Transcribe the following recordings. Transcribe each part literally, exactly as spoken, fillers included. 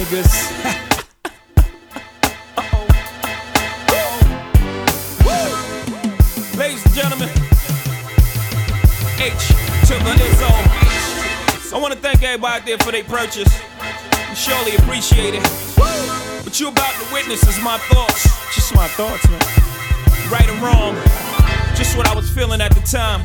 niggas. Uh-oh. Uh-oh. Ladies and gentlemen, H to the Izzo. I want to thank everybody out there for their purchase. We surely appreciate it. What you about to witness is my thoughts. Just my thoughts, man. Right or wrong, just what I was feeling at the time.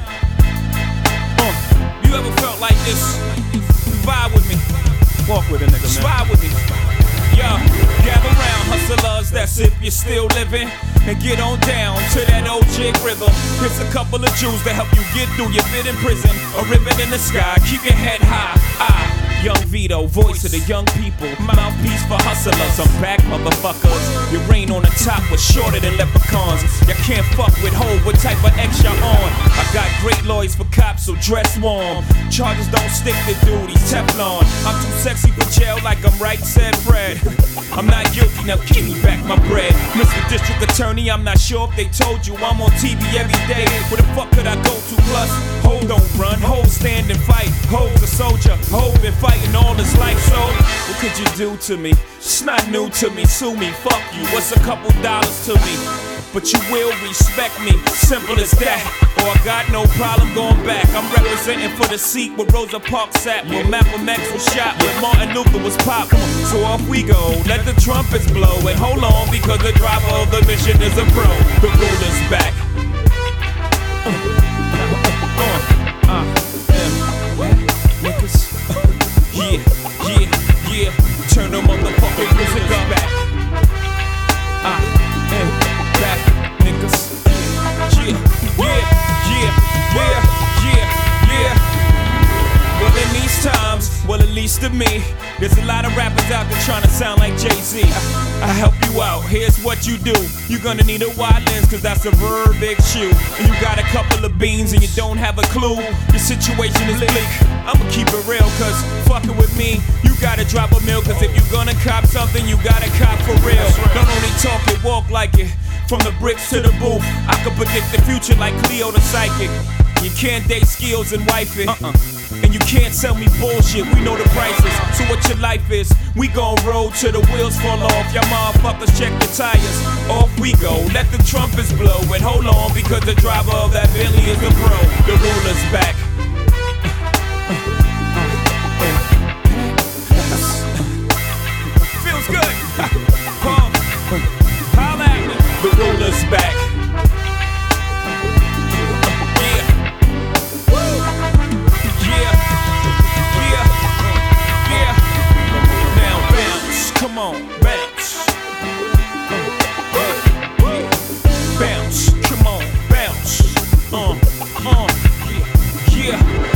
Uh, you ever felt like this? Vibe with me. Walk with a nigga, man. Vibe with me. Yo, gather round, hustlers, that's if you're still living. And get on down to that old jig rhythm. Here's a couple of Jews to help you get through your bit in prison. A ribbon in the sky, keep your head high. I, Young Vito, voice of the young people, mouthpiece for hustlers. I'm back, motherfuckers. Your reign on the top was shorter than leprechauns. You can't fuck with Ho, what type of X y'all on? I got great lawyers for cops, so dress warm. Charges don't stick to duties, Teflon. I'm too sexy for jail, like I'm right, said Fred. I'm not guilty, now give me back my bread. Mister District Attorney, I'm not sure if they told you I'm on T V every day. Where the fuck could I go to? Plus, Ho don't run, Ho stand and fight. Ho's a soldier, Ho been fighting all his life. So, what could you do to me? It's not new to me, sue me, fuck you. What's a couple dollars to me? But you will respect me, simple as that. Or I got no problem going back. I'm representing for the seat where Rosa Parks sat, where Malcolm X was shot, where Martin Luther was popped. So off we go, let the trumpets blow. And hold on, because the driver of the mission is a pro. The ruler's back. Uh, uh, uh, uh, niggas. Yeah, yeah, yeah. Turn the motherfucking music up back. Uh, and back, niggas. Yeah, yeah, yeah, yeah, yeah, yeah. Well, in these times, well, at least to me, there's a lot of rappers out there trying to sound like Jay-Z. I, I help you out, here's what you do. You're gonna need a wide lens, cause that's a very big shoe. And you got a couple of beans and you don't have a clue. Your situation is bleak. I'ma keep it real, cause fucking with me, you gotta drop a mill. Cause if you're gonna cop something, you gotta cop for real. Don't only talk it, walk like it. From the bricks to the booth, I can predict the future like Cleo the psychic. You can't date skills and wife it. Uh-uh. And you can't sell me bullshit, we know the prices. So what your life is, we gon' roll till the wheels fall off. Y'all motherfuckers check your tires. Off we go, let the trumpets blow. And hold on, because the driver of that Bentley is the pro. The ruler's back. Feels good. Huh. Holla at me. The ruler's back. Come on, bounce. Uh, uh, yeah. Bounce, come on, bounce. Uh, uh, yeah, yeah.